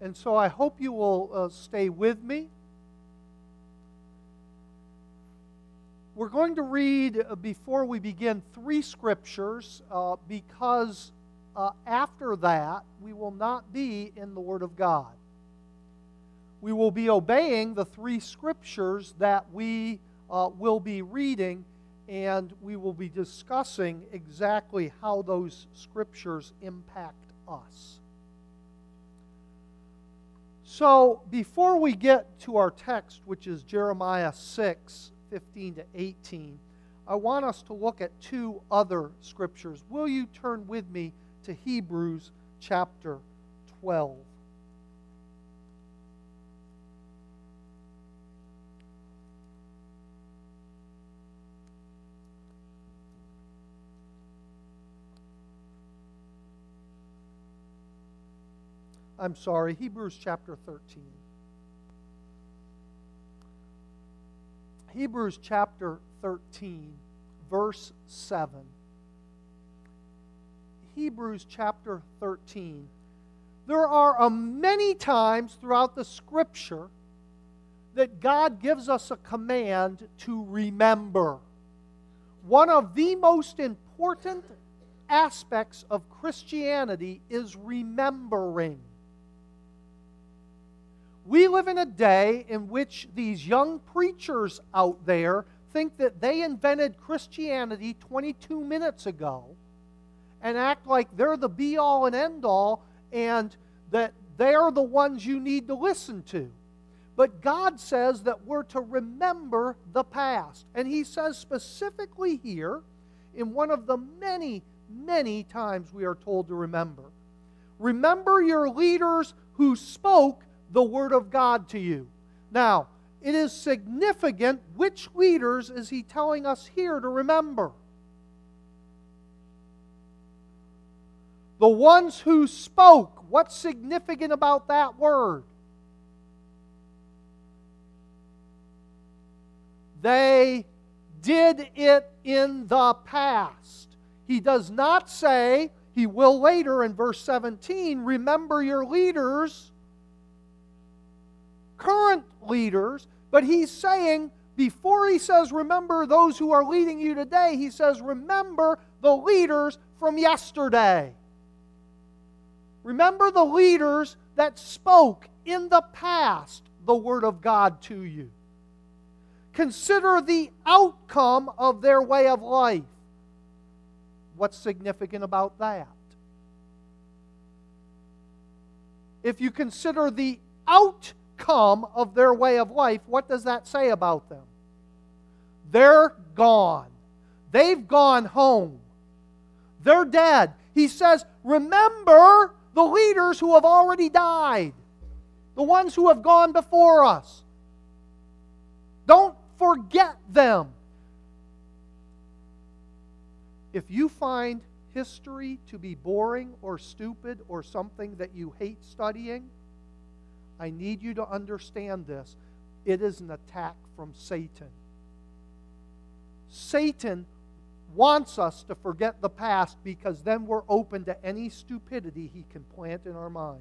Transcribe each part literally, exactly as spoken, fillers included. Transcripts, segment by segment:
And so I hope you will uh, stay with me. We're going to read, uh, before we begin, three scriptures uh, because uh, after that we will not be in the Word of God. We will be obeying the three scriptures that we uh, will be reading, and we will be discussing exactly how those scriptures impact us. So, before we get to our text, which is Jeremiah six, fifteen to eighteen, I want us to look at two other scriptures. Will you turn with me to Hebrews chapter twelve? I'm sorry, Hebrews chapter thirteen. Hebrews chapter thirteen, verse seven. Hebrews chapter thirteen. There are uh, many times throughout the Scripture that God gives us a command to remember. One of the most important aspects of Christianity is remembering. We live in a day in which these young preachers out there think that they invented Christianity twenty-two minutes ago and act like they're the be-all and end-all and that they're the ones you need to listen to. But God says that we're to remember the past. And He says specifically here, in one of the many, many times we are told to remember, remember your leaders who spoke the Word of God to you. Now, it is significant which leaders is He telling us here to remember. The ones who spoke. What's significant about that word? They did it in the past. He does not say, He will later in verse seventeen, remember your leaders, current leaders, but He's saying, before He says remember those who are leading you today, He says remember the leaders from yesterday. Remember the leaders that spoke in the past the Word of God to you. Consider the outcome of their way of life. What's significant about that? If you consider the outcome of their way of life, what does that say about them? They're gone. They've gone home. They're dead. He says, remember the leaders who have already died, the ones who have gone before us. Don't forget them. If you find history to be boring or stupid or something that you hate studying, I need you to understand this. It is an attack from Satan. Satan wants us to forget the past because then we're open to any stupidity he can plant in our mind.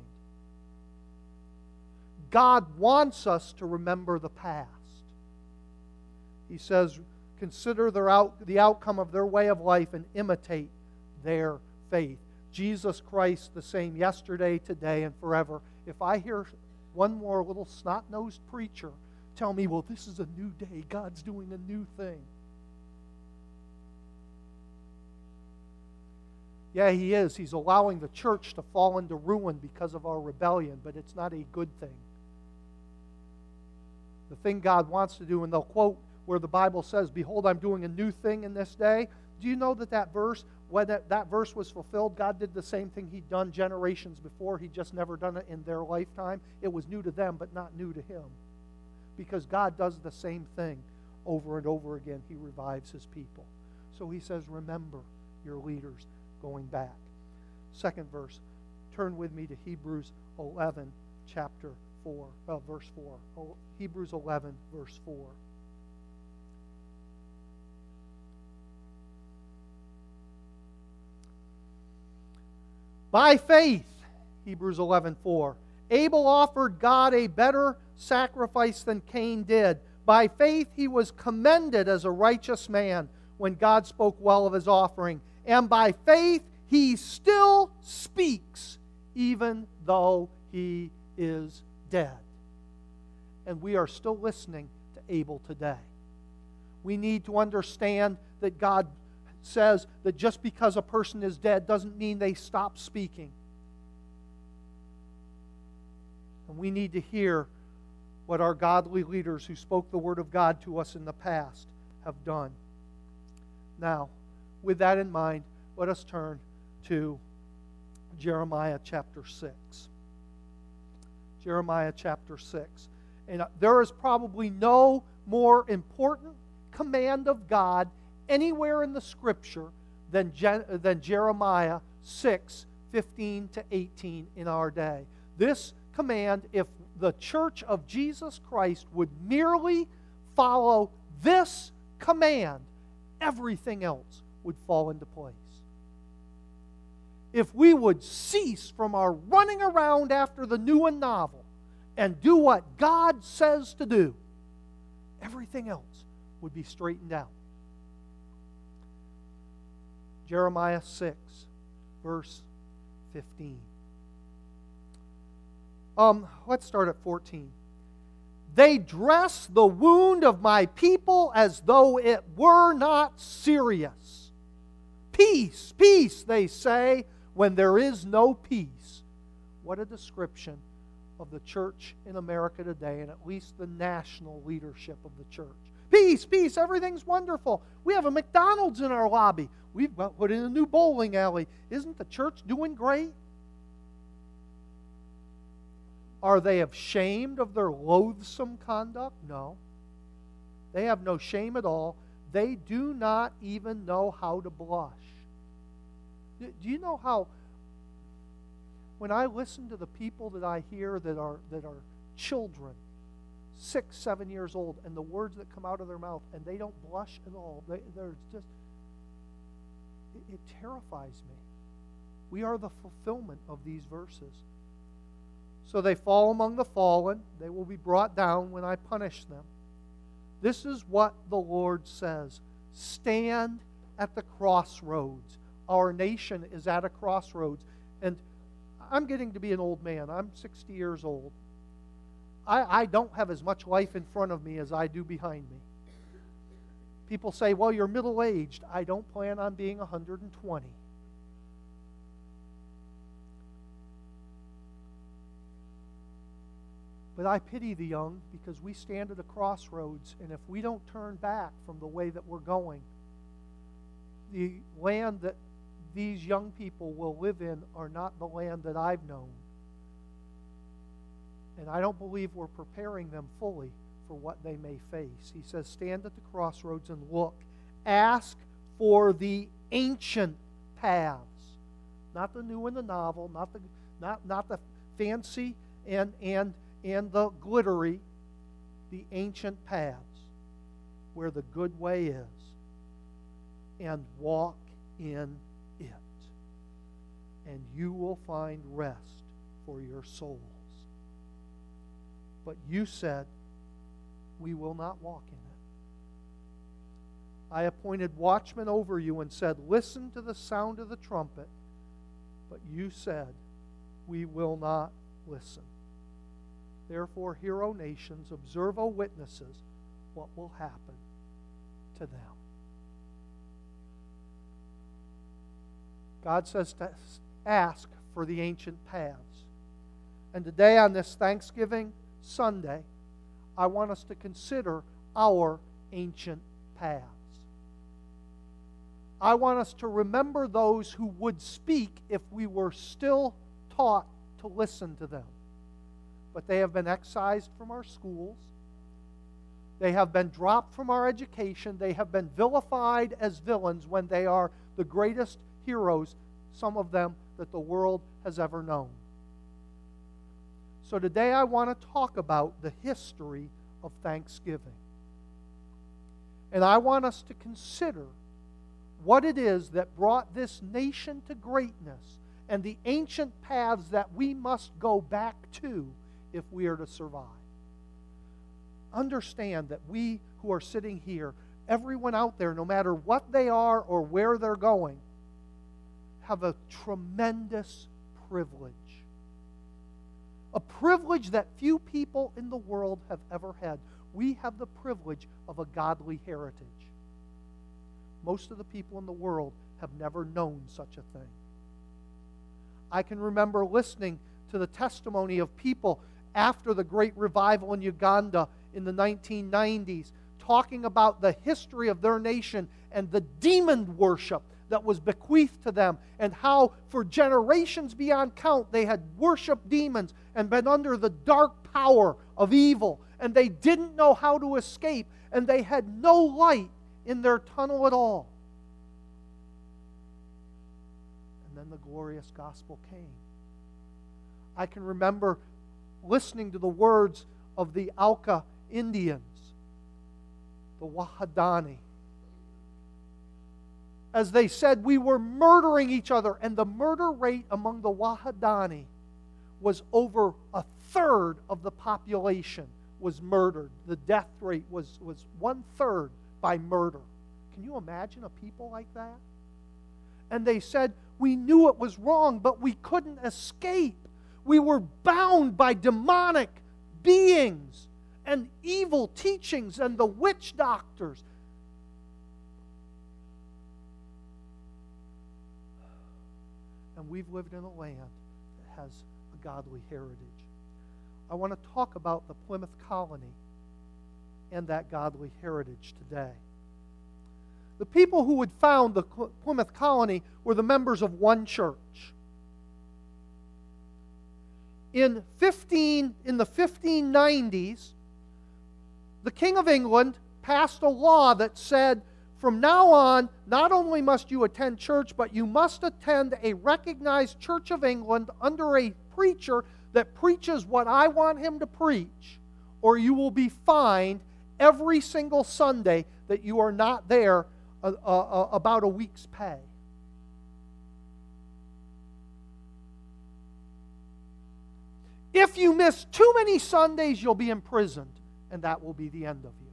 God wants us to remember the past. He says, consider their out, the outcome of their way of life and imitate their faith. Jesus Christ the same yesterday, today, and forever. If I hear one more little snot-nosed preacher tell me, well, this is a new day, God's doing a new thing. Yeah, He is. He's allowing the church to fall into ruin because of our rebellion, but it's not a good thing. The thing God wants to do, and they'll quote where the Bible says, behold, I'm doing a new thing in this day. Do you know that that verse, when that, that verse was fulfilled, God did the same thing He'd done generations before. He'd just never done it in their lifetime. It was new to them, but not new to Him. Because God does the same thing over and over again. He revives His people. So He says, remember your leaders going back. Second verse. Turn with me to Hebrews eleven, chapter four, uh, verse four. Oh, Hebrews eleven, verse four. By faith, Hebrews eleven four, Abel offered God a better sacrifice than Cain did. By faith he was commended as a righteous man when God spoke well of his offering. And by faith he still speaks, even though he is dead. And we are still listening to Abel today. We need to understand that God says that just because a person is dead doesn't mean they stop speaking. And we need to hear what our godly leaders who spoke the Word of God to us in the past have done. Now, with that in mind, let us turn to Jeremiah chapter six. Jeremiah chapter six. And there is probably no more important command of God anywhere in the Scripture than, Je- than Jeremiah six, fifteen to eighteen in our day. This command, if the Church of Jesus Christ would merely follow this command, everything else would fall into place. If we would cease from our running around after the new and novel and do what God says to do, everything else would be straightened out. Jeremiah six, verse fifteen. Um, let's start at fourteen. They dress the wound of my people as though it were not serious. Peace, peace, they say, when there is no peace. What a description of the church in America today, and at least the national leadership of the church. Peace, peace, everything's wonderful. We have a McDonald's in our lobby. We've put in a new bowling alley. Isn't the church doing great? Are they ashamed of their loathsome conduct? No. They have no shame at all. They do not even know how to blush. Do you know how, when I listen to the people that I hear that are, that are children, six, seven years old, and the words that come out of their mouth, and they don't blush at all, they, they're just, it, it terrifies me. We are the fulfillment of these verses. So they fall among the fallen. They will be brought down when I punish them. This is what the Lord says. Stand at the crossroads. Our nation is at a crossroads. And I'm getting to be an old man. I'm sixty years old. I, I don't have as much life in front of me as I do behind me. People say, well, you're middle-aged. I don't plan on being one hundred twenty. But I pity the young because we stand at a crossroads, and if we don't turn back from the way that we're going, the land that these young people will live in are not the land that I've known. And I don't believe we're preparing them fully for what they may face. He says, stand at the crossroads and look. Ask for the ancient paths. Not the new and the novel, not the, not, not the fancy and, and, and the glittery, the ancient paths where the good way is, and walk in it. And you will find rest for your souls. But you said, we will not walk in it. I appointed watchmen over you and said, listen to the sound of the trumpet. But you said, we will not listen. Therefore, hear, O nations, observe, O witnesses, what will happen to them. God says to ask for the ancient paths. And today on this Thanksgiving Sunday, I want us to consider our ancient paths. I want us to remember those who would speak if we were still taught to listen to them. But they have been excised from our schools. They have been dropped from our education. They have been vilified as villains when they are the greatest heroes, some of them, that the world has ever known. So today I want to talk about the history of Thanksgiving. And I want us to consider what it is that brought this nation to greatness and the ancient paths that we must go back to if we are to survive. Understand that we who are sitting here, everyone out there, no matter what they are or where they're going, have a tremendous privilege. A privilege that few people in the world have ever had. We have the privilege of a godly heritage. Most of the people in the world have never known such a thing. I can remember listening to the testimony of people after the great revival in Uganda in the nineteen nineties, talking about the history of their nation and the demon worship that was bequeathed to them, and how for generations beyond count they had worshiped demons and been under the dark power of evil, and they didn't know how to escape, and they had no light in their tunnel at all. And then the glorious gospel came. I can remember listening to the words of the Auca Indians, the Wahadani, as they said, we were murdering each other, and the murder rate among the Wahadani was over a third of the population was murdered. The death rate was, was one-third by murder. Can you imagine a people like that? And they said, we knew it was wrong, but we couldn't escape. We were bound by demonic beings and evil teachings and the witch doctors. And we've lived in a land that has a godly heritage. I want to talk about the Plymouth Colony and that godly heritage today. The people who had found the Plymouth Colony were the members of one church. In fifteen in the fifteen nineties, the King of England passed a law that said, from now on, not only must you attend church, but you must attend a recognized Church of England under a preacher that preaches what I want him to preach, or you will be fined every single Sunday that you are not there uh, uh, about a week's pay. If you miss too many Sundays, you'll be imprisoned, and that will be the end of you.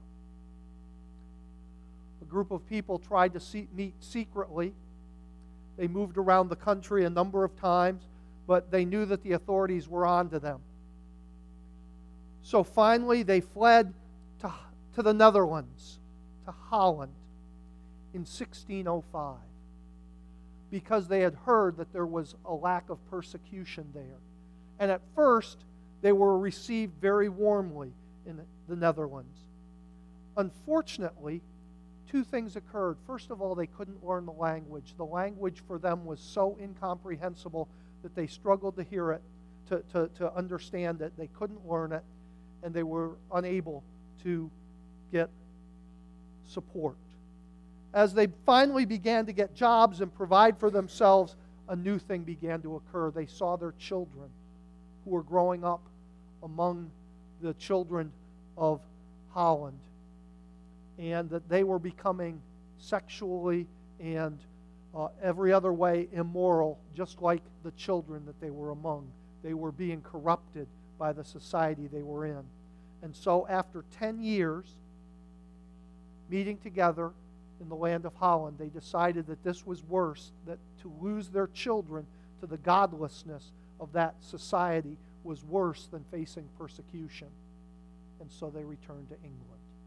A group of people tried to see, meet secretly. They moved around the country a number of times, but they knew that the authorities were on to them. So finally, they fled to, to the Netherlands, to Holland, in sixteen oh five, because they had heard that there was a lack of persecution there. And at first, they were received very warmly in the Netherlands. Unfortunately, two things occurred. First of all, they couldn't learn the language. The language for them was so incomprehensible that they struggled to hear it, to, to, to understand it. They couldn't learn it, and they were unable to get support. As they finally began to get jobs and provide for themselves, a new thing began to occur. They saw their children who were growing up among the children of Holland, and that they were becoming sexually and uh, every other way immoral, just like the children that they were among. They were being corrupted by the society they were in. And so after ten years meeting together in the land of Holland, they decided that this was worse, that to lose their children to the godlessness of that society was worse than facing persecution. And so they returned to England.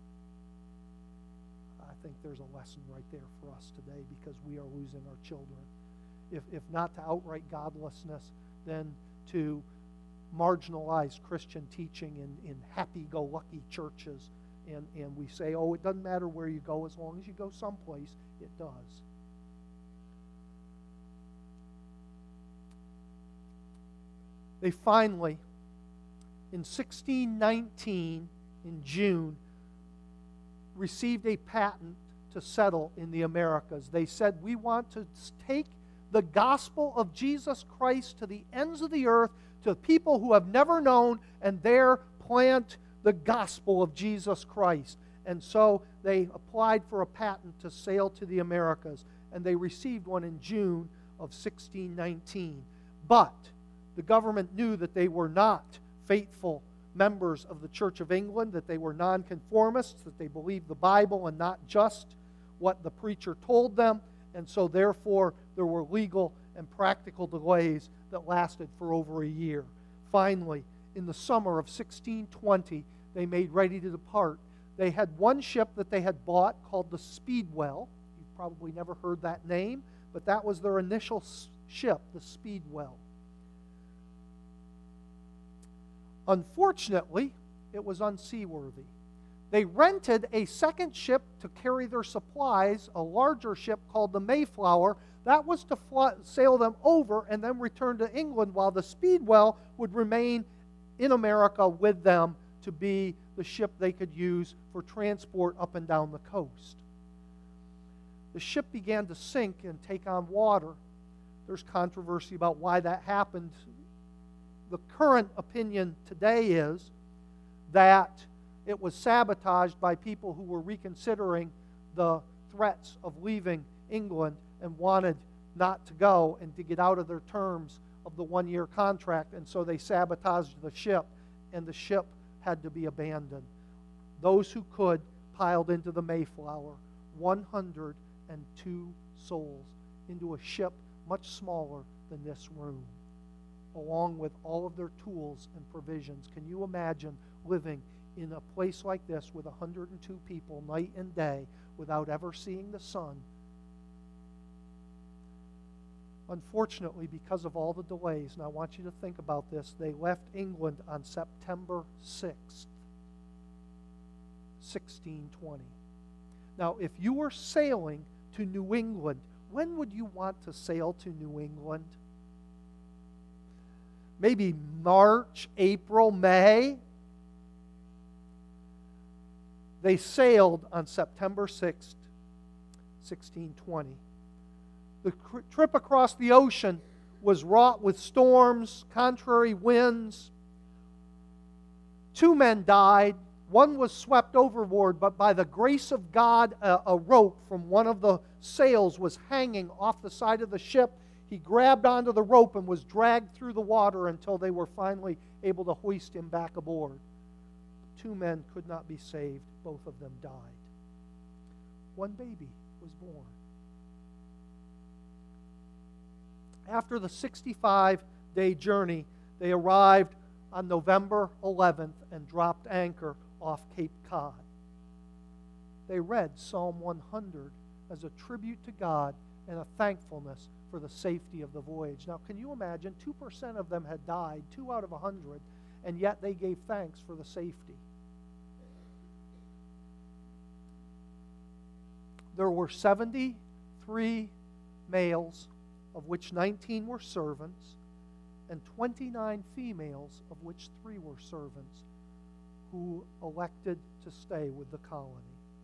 I think there's a lesson right there for us today, because we are losing our children. If, if not to outright godlessness, then to marginalized Christian teaching in, in happy-go-lucky churches. And, and we say, oh, it doesn't matter where you go, as long as you go someplace, it does. They finally, in sixteen nineteen, in June, received a patent to settle in the Americas. They said, we want to take the gospel of Jesus Christ to the ends of the earth, to people who have never known, and there plant the gospel of Jesus Christ. And so they applied for a patent to sail to the Americas, and they received one in June of sixteen nineteen. But the government knew that they were not faithful members of the Church of England, that they were nonconformists, that they believed the Bible and not just what the preacher told them, and so therefore there were legal and practical delays that lasted for over a year. Finally, in the summer of sixteen twenty, they made ready to depart. They had one ship that they had bought called the Speedwell. You've probably never heard that name, but that was their initial ship, the Speedwell. Unfortunately, it was unseaworthy. They rented a second ship to carry their supplies, a larger ship called the Mayflower. That was to fly, sail them over and then return to England, while the Speedwell would remain in America with them to be the ship they could use for transport up and down the coast. The ship began to sink and take on water. There's controversy about why that happened. The current opinion today is that it was sabotaged by people who were reconsidering the threats of leaving England and wanted not to go and to get out of their terms of the one-year contract, and so they sabotaged the ship, and the ship had to be abandoned. Those who could piled into the Mayflower, one hundred two souls, into a ship much smaller than this room, along with all of their tools and provisions. Can you imagine living in a place like this with one hundred two people night and day without ever seeing the sun? Unfortunately, because of all the delays, and I want you to think about this, they left England on September sixth, sixteen twenty. Now, if you were sailing to New England, when would you want to sail to New England? Maybe March, April, May? They sailed on September sixth, sixteen twenty. The trip across the ocean was wrought with storms, contrary winds. Two men died. One was swept overboard, but by the grace of God, a, a rope from one of the sails was hanging off the side of the ship. He grabbed onto the rope and was dragged through the water until they were finally able to hoist him back aboard. Two men could not be saved. Both of them died. One baby was born. After the sixty-five day journey, they arrived on November eleventh and dropped anchor off Cape Cod. They read Psalm one hundred as a tribute to God and a thankfulness for the safety of the voyage. Now, can you imagine? two percent of them had died, two out of one hundred, and yet they gave thanks for the safety. There were seventy-three males, of which nineteen were servants, and twenty-nine females, of which three were servants, who elected to stay with the colony.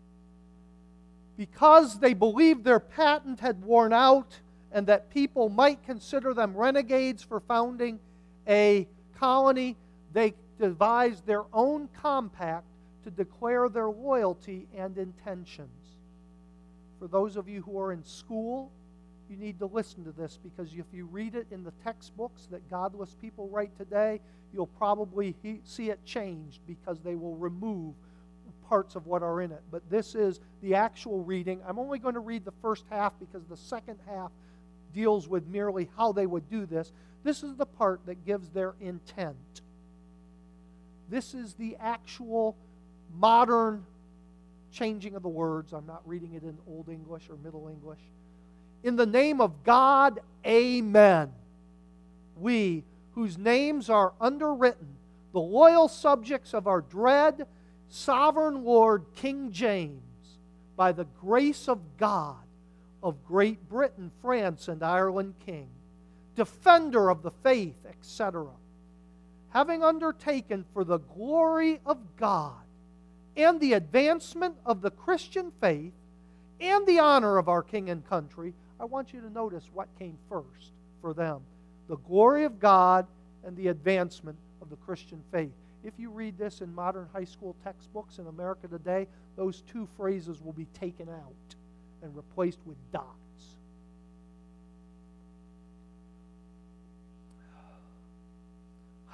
Because they believed their patent had worn out and that people might consider them renegades for founding a colony, they devised their own compact to declare their loyalty and intentions. For those of you who are in school, you need to listen to this, because if you read it in the textbooks that godless people write today, you'll probably he- see it changed, because they will remove parts of what are in it. But this is the actual reading. I'm only going to read the first half because the second half deals with merely how they would do this. This is the part that gives their intent. This is the actual modern changing of the words. I'm not reading it in Old English or Middle English. In the name of God, amen. We, whose names are underwritten, the loyal subjects of our dread sovereign Lord King James, by the grace of God, of Great Britain, France, and Ireland King, defender of the faith, et cetera, having undertaken for the glory of God and the advancement of the Christian faith and the honor of our King and country. I want you to notice what came first for them: the glory of God and the advancement of the Christian faith. If you read this in modern high school textbooks in America today, those two phrases will be taken out and replaced with dots.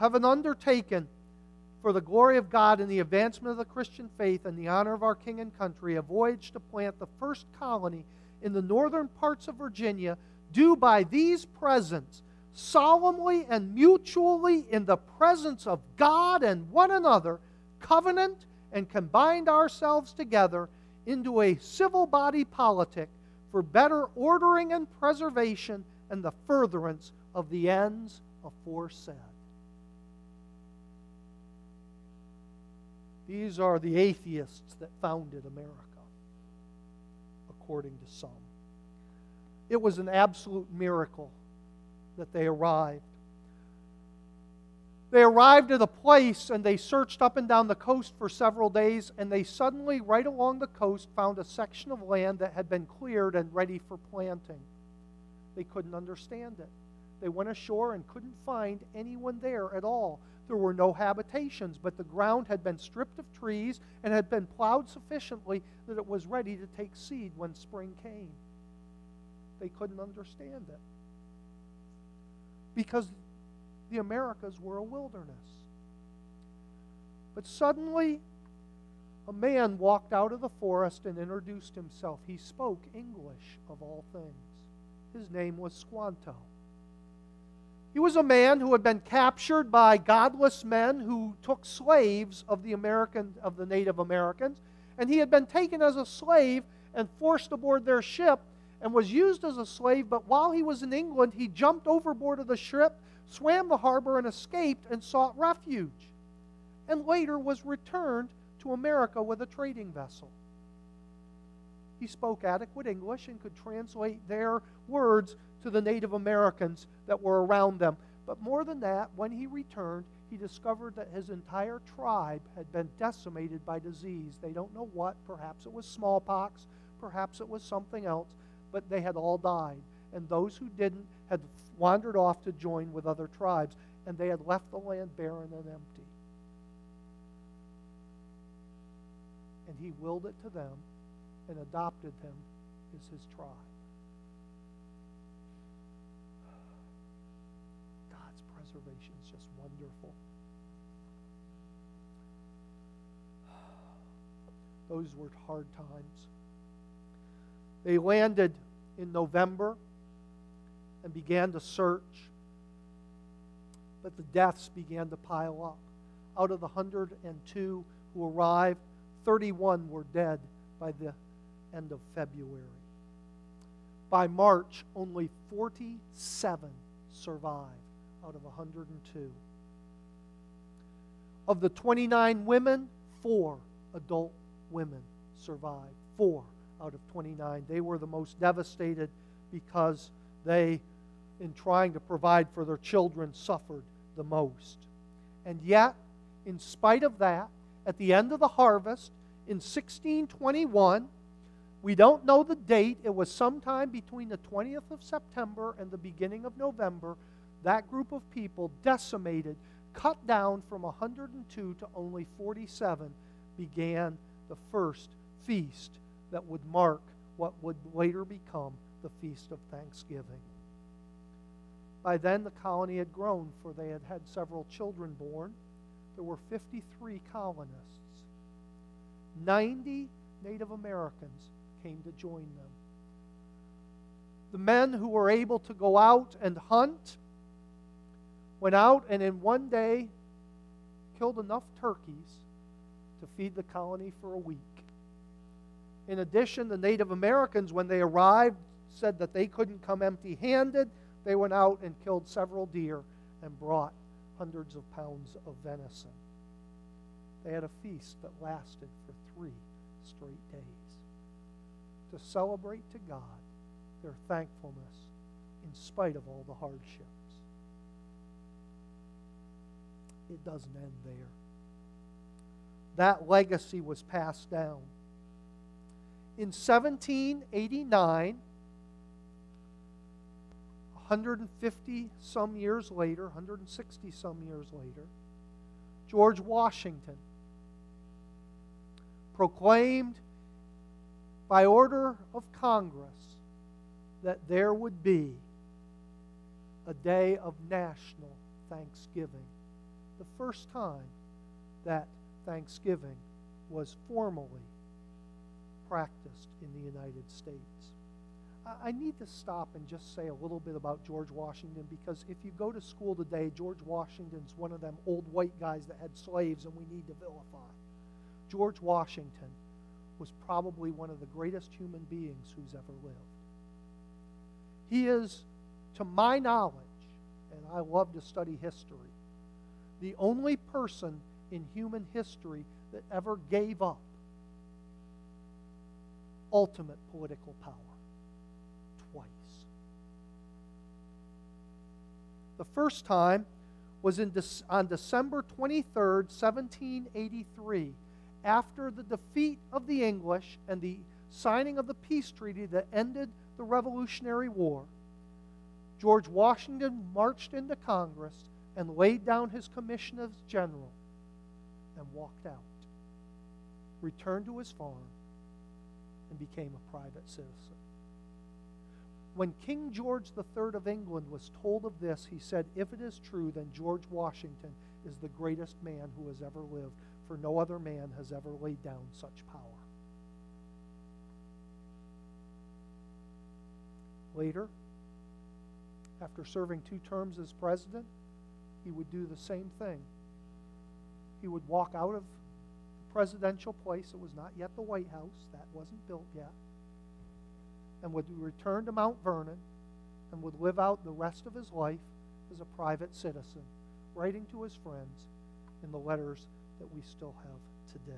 having undertaken for the glory of God and the advancement of the Christian faith and the honor of our King and country, a voyage to plant the first colony in the northern parts of Virginia, do by these presents, solemnly and mutually in the presence of God and one another, covenant and combined ourselves together into a civil body politic for better ordering and preservation and the furtherance of the ends aforesaid. These are the atheists that founded America, according to some. It was an absolute miracle that they arrived. They arrived at a place and they searched up and down the coast for several days, and they suddenly, right along the coast, found a section of land that had been cleared and ready for planting. They couldn't understand it. They went ashore and couldn't find anyone there at all. There were no habitations, but the ground had been stripped of trees and had been plowed sufficiently that it was ready to take seed when spring came. They couldn't understand it because the Americas were a wilderness. But suddenly, a man walked out of the forest and introduced himself. He spoke English, of all things. His name was Squanto. He was a man who had been captured by godless men who took slaves of the American, of the Native Americans, and he had been taken as a slave and forced aboard their ship and was used as a slave, but while he was in England, he jumped overboard of the ship, swam the harbor, and escaped and sought refuge, and later was returned to America with a trading vessel. He spoke adequate English and could translate their words to the Native Americans that were around them. But more than that, when he returned, he discovered that his entire tribe had been decimated by disease. They don't know what. Perhaps it was smallpox. Perhaps it was something else. But they had all died. And those who didn't had wandered off to join with other tribes. And they had left the land barren and empty. And he willed it to them and adopted them as his tribe. God's preservation is just wonderful. Those were hard times. They landed in November and began to search, but the deaths began to pile up. Out of the one hundred two who arrived, thirty-one were dead by the end of February. By March, only forty-seven survived out of one hundred two. Of the twenty-nine women, four adult women survived. Four out of twenty-nine. They were the most devastated because they, in trying to provide for their children, suffered the most. And yet, in spite of that, at the end of the harvest, in sixteen twenty-one, we don't know the date, it was sometime between the twentieth of September and the beginning of November, that group of people, decimated, cut down from one hundred two to only forty-seven, began the first feast that would mark what would later become the Feast of Thanksgiving. By then, the colony had grown, for they had had several children born. There were fifty-three colonists. ninety Native Americans came to join them. The men who were able to go out and hunt went out and in one day killed enough turkeys to feed the colony for a week. In addition, the Native Americans, when they arrived, said that they couldn't come empty-handed. They went out and killed several deer and brought hundreds of pounds of venison. They had a feast that lasted for three straight days to celebrate to God their thankfulness in spite of all the hardships. It doesn't end there. That legacy was passed down. In seventeen eighty-nine, one hundred fifty some years later, one hundred sixty some years later, George Washington proclaimed by order of Congress that there would be a day of national thanksgiving the first time that Thanksgiving was formally practiced in the United States. I need to stop and just say a little bit about George Washington, because if you go to school today, George Washington's one of them old white guys that had slaves and we need to vilify. George Washington was probably one of the greatest human beings who's ever lived. He is, to my knowledge, and I love to study history, the only person in human history that ever gave up ultimate political power twice. The first time was in De- on December twenty-third, seventeen eighty-three, after the defeat of the English and the signing of the peace treaty that ended the Revolutionary War. George Washington marched into Congress and laid down his commission as general and walked out, returned to his farm, and became a private citizen. When King George the Third of England was told of this, he said, "If it is true, then George Washington is the greatest man who has ever lived, for no other man has ever laid down such power." Later, after serving two terms as president, he would do the same thing. He would walk out of the presidential place. It was not yet the White House. That wasn't built yet. And would return to Mount Vernon and would live out the rest of his life as a private citizen, writing to his friends in the letters that we still have today.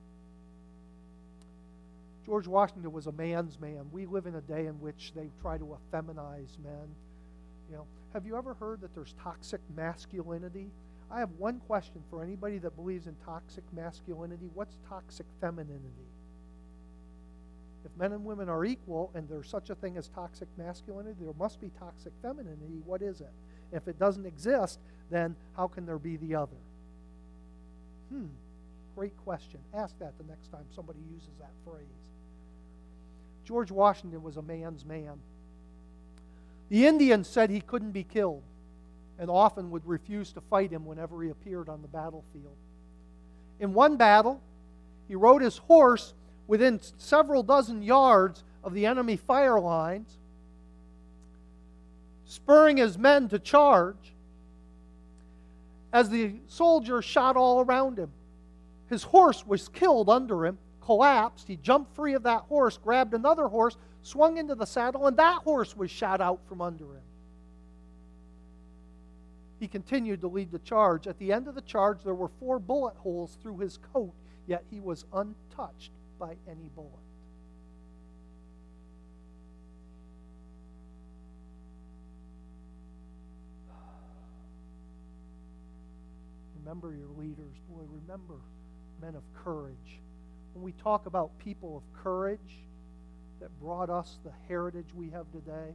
George Washington was a man's man. We live in a day in which they try to effeminize men. You know, have you ever heard that there's toxic masculinity? I have one question for anybody that believes in toxic masculinity. What's toxic femininity? If men and women are equal and there's such a thing as toxic masculinity, there must be toxic femininity. What is it? If it doesn't exist, then how can there be the other? Hmm, great question. Ask that the next time somebody uses that phrase. George Washington was a man's man. The Indians said he couldn't be killed and often would refuse to fight him whenever he appeared on the battlefield. In one battle, he rode his horse within several dozen yards of the enemy fire lines, spurring his men to charge, as the soldiers shot all around him. His horse was killed under him, collapsed. He jumped free of that horse, grabbed another horse, swung into the saddle, and that horse was shot out from under him. He continued to lead the charge. At the end of the charge, there were four bullet holes through his coat, yet he was untouched by any bullet. Remember your leaders. Boy, remember men of courage. When we talk about people of courage that brought us the heritage we have today,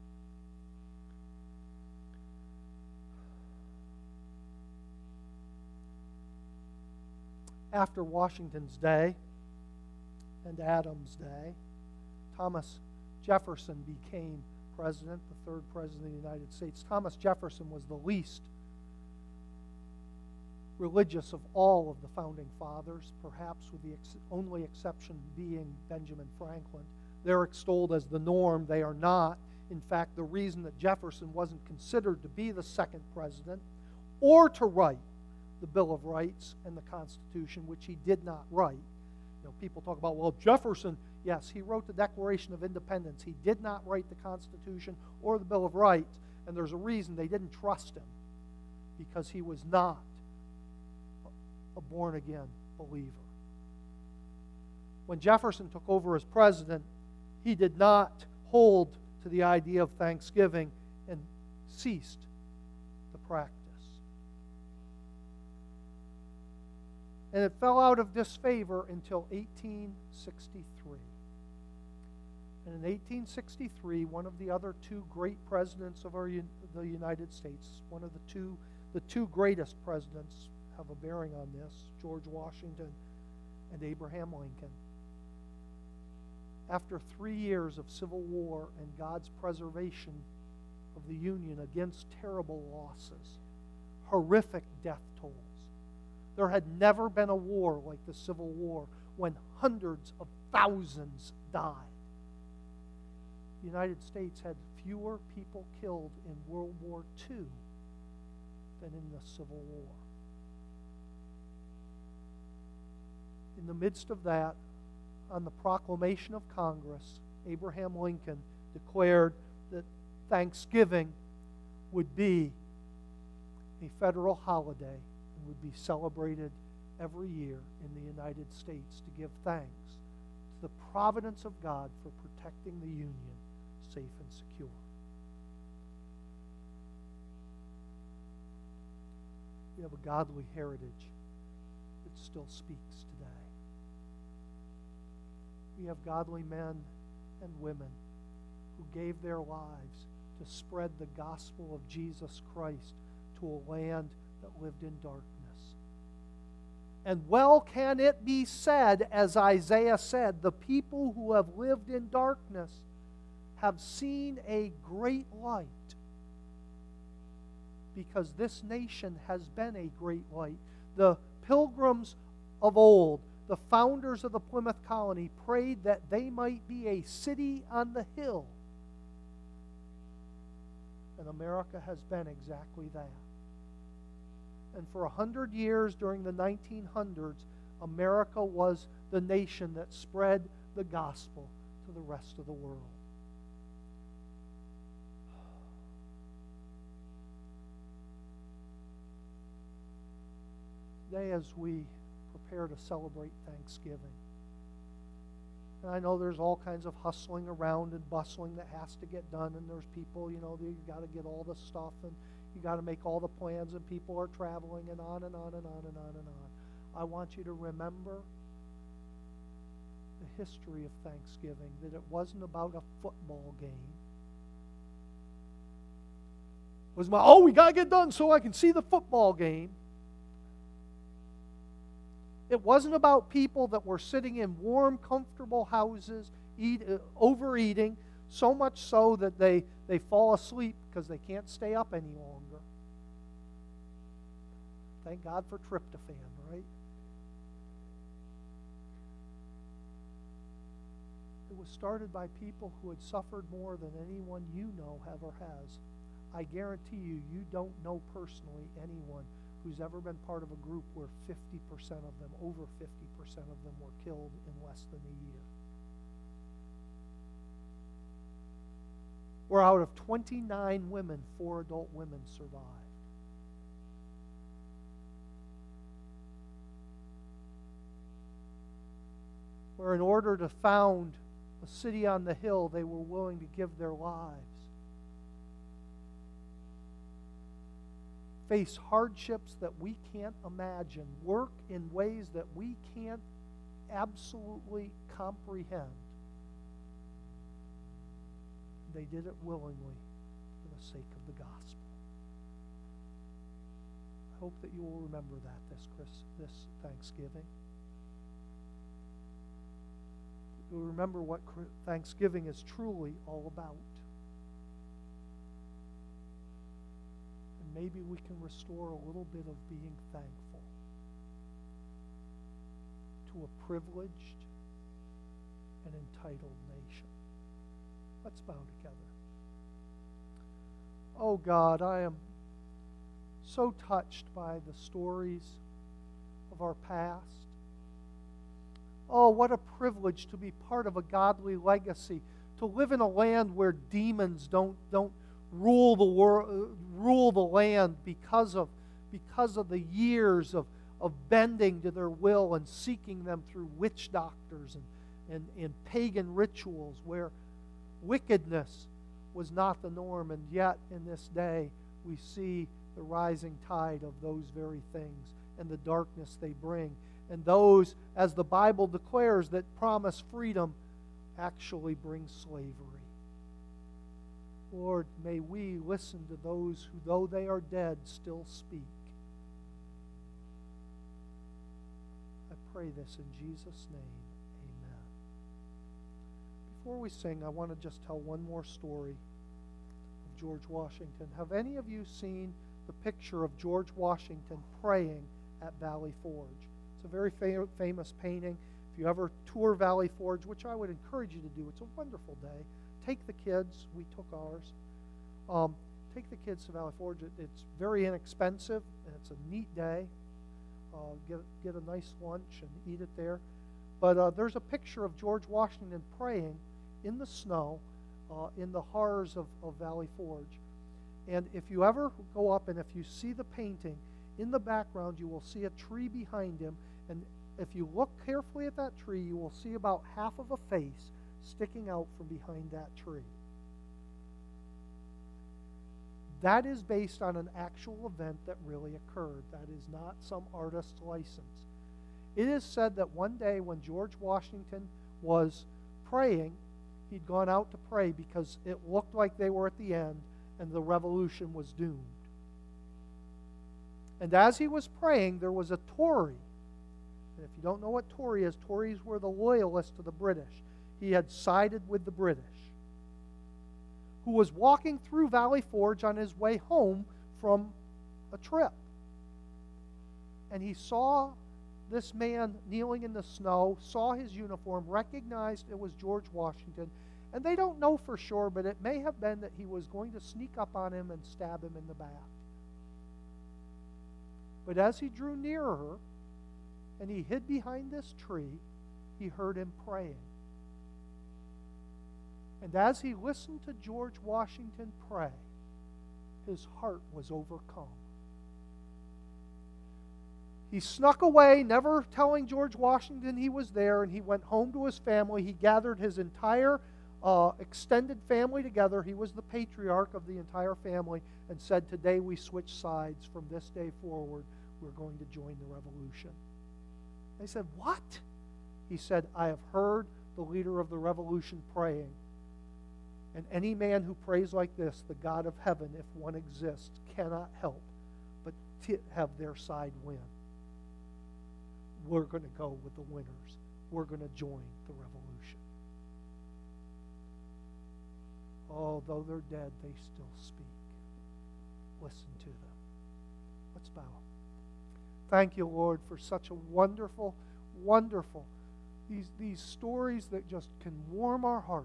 after Washington's day and Adams' day, Thomas Jefferson became president, the third president of the United States. Thomas Jefferson was the least religious of all of the founding fathers, perhaps with the ex- only exception being Benjamin Franklin. They're extolled as the norm. They are not. In fact, the reason that Jefferson wasn't considered to be the second president or to write the Bill of Rights and the Constitution, which he did not write. You know, people talk about, well, Jefferson, yes, he wrote the Declaration of Independence. He did not write the Constitution or the Bill of Rights, and there's a reason they didn't trust him, because he was not a born-again believer. When Jefferson took over as president, he did not hold to the idea of Thanksgiving and ceased the practice. And it fell out of disfavor until eighteen sixty-three. And in eighteen sixty-three, one of the other two great presidents of our, the United States, one of the two, the two greatest presidents have a bearing on this, George Washington and Abraham Lincoln. After three years of civil war and God's preservation of the Union against terrible losses, horrific death tolls. There had never been a war like the Civil War when hundreds of thousands died. The United States had fewer people killed in World War Two than in the Civil War. In the midst of that, on the proclamation of Congress, Abraham Lincoln declared that Thanksgiving would be a federal holiday and would be celebrated every year in the United States to give thanks to the providence of God for protecting the Union safe and secure. We have a godly heritage that still speaks today. We have godly men and women who gave their lives to spread the gospel of Jesus Christ to a land that lived in darkness. And well can it be said, as Isaiah said, the people who have lived in darkness have seen a great light, because this nation has been a great light. The pilgrims of old, the founders of the Plymouth Colony, prayed that they might be a city on the hill. And America has been exactly that. And for a hundred years during the nineteen hundreds, America was the nation that spread the gospel to the rest of the world. Today, as we prepare to celebrate Thanksgiving, and I know there's all kinds of hustling around and bustling that has to get done, and there's people, you know, you got to get all the stuff, and you got to make all the plans, and people are traveling, and on and on and on and on and on. I want you to remember the history of Thanksgiving, that it wasn't about a football game. It was about, oh, we got to get done so I can see the football game. It wasn't about people that were sitting in warm, comfortable houses, eat, uh, overeating, so much so that they, they fall asleep because they can't stay up any longer. Thank God for tryptophan, right? It was started by people who had suffered more than anyone you know ever has. I guarantee you, you don't know personally anyone who's ever been part of a group where fifty percent of them, over fifty percent of them, were killed in less than a year. Where out of twenty-nine women, four adult women survived. Where in order to found a city on the hill, they were willing to give their lives. Face hardships that we can't imagine, work in ways that we can't absolutely comprehend. They did it willingly for the sake of the gospel. I hope that you will remember that this Chris, this Thanksgiving. You'll remember what Thanksgiving is truly all about. Maybe we can restore a little bit of being thankful to a privileged and entitled nation. Let's bow together. Oh God, I am so touched by the stories of our past. Oh, what a privilege to be part of a godly legacy, to live in a land where demons don't don't rule the world, rule the land because of because of the years of, of bending to their will and seeking them through witch doctors and, and, and pagan rituals where wickedness was not the norm. And yet in this day we see the rising tide of those very things and the darkness they bring. And those, as the Bible declares, that promise freedom actually bring slavery. Lord, may we listen to those who, though they are dead, still speak. I pray this in Jesus' name. Amen. Before we sing, I want to just tell one more story of George Washington. Have any of you seen the picture of George Washington praying at Valley Forge. It's a very fam- famous painting. If you ever tour Valley Forge, which I would encourage you to do, it's a wonderful day. Take the kids. We took ours. Um, take the kids to Valley Forge. It, it's very inexpensive, and it's a neat day. Uh, get, get a nice lunch and eat it there. But uh, there's a picture of George Washington praying in the snow uh, in the horrors of, of Valley Forge. And if you ever go up and if you see the painting, in the background you will see a tree behind him. And if you look carefully at that tree, you will see about half of a face sticking out from behind that tree. That is based on an actual event that really occurred. That is not some artist's license. It is said that one day when George Washington was praying, he'd gone out to pray because it looked like they were at the end and the revolution was doomed. And as he was praying, there was a Tory. And if you don't know what Tory is, Tories were the loyalists to the British. He had sided with the British, who was walking through Valley Forge on his way home from a trip. And he saw this man kneeling in the snow, saw his uniform, recognized it was George Washington, and they don't know for sure, but it may have been that he was going to sneak up on him and stab him in the back. But as he drew nearer and he hid behind this tree, he heard him praying. And as he listened to George Washington pray, his heart was overcome. He snuck away, never telling George Washington he was there, and he went home to his family. He gathered his entire uh, extended family together. He was the patriarch of the entire family, and said, "Today we switch sides. From this day forward, we're going to join the revolution." They said, "What?" He said, "I have heard the leader of the revolution praying. And any man who prays like this, the God of heaven, if one exists, cannot help but to have their side win. We're going to go with the winners. We're going to join the revolution." Oh, though they're dead, they still speak. Listen to them. Let's bow. Thank you, Lord, for such a wonderful, wonderful, these, these stories that just can warm our hearts.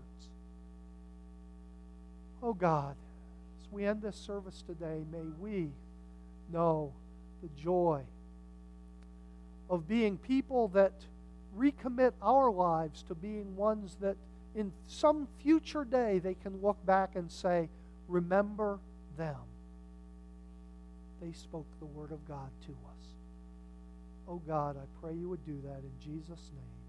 Oh God, as we end this service today, may we know the joy of being people that recommit our lives to being ones that in some future day they can look back and say, "Remember them. They spoke the word of God to us." Oh God, I pray you would do that in Jesus' name.